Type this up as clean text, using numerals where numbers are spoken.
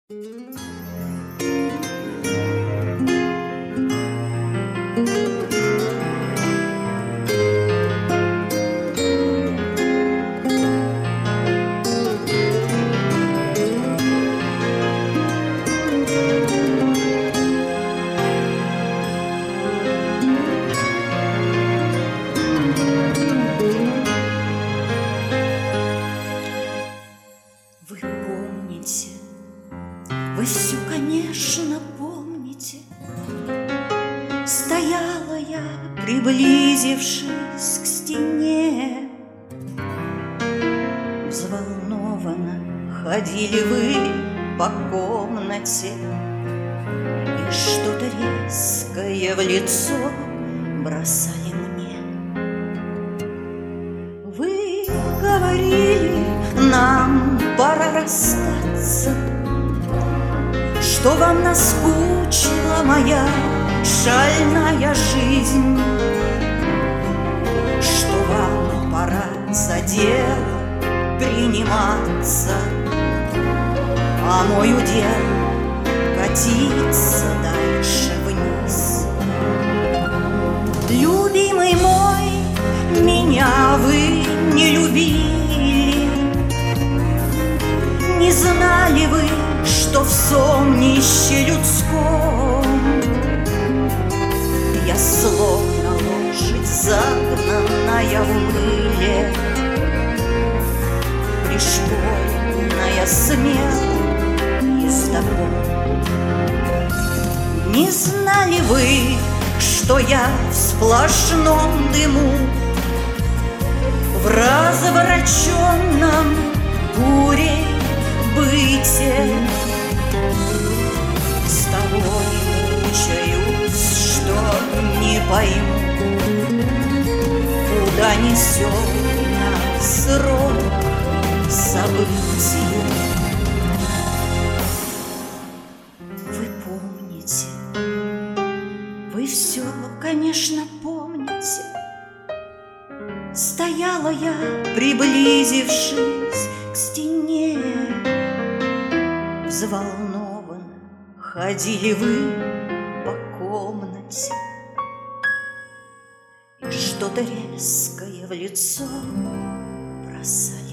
Вы помните, вы все, конечно, помните. Стояла я, приблизившись к стене. Взволнованно ходили вы по комнате, и что-то резкое в лицо бросали мне. Вы говорили, нам пора расстаться, что вам наскучила моя шальная жизнь, что вам пора за дело приниматься, а мой удел катиться дальше вниз. Любимый мой, меня вы не любили, не знали вы, что в сомнище людском я словно лошадь, загнанная в мыле, пришпоренная смелым ездоком. Не знали вы, что я в сплошном дыму, в развороченном бурей быте с тобой мучаюсь, что не пойму, куда несет нас рок событий. Вы помните, вы все, конечно, помните. Стояла я, приблизившись к стене. Взволнованно ходили вы по комнате, и что-то резкое в лицо бросали.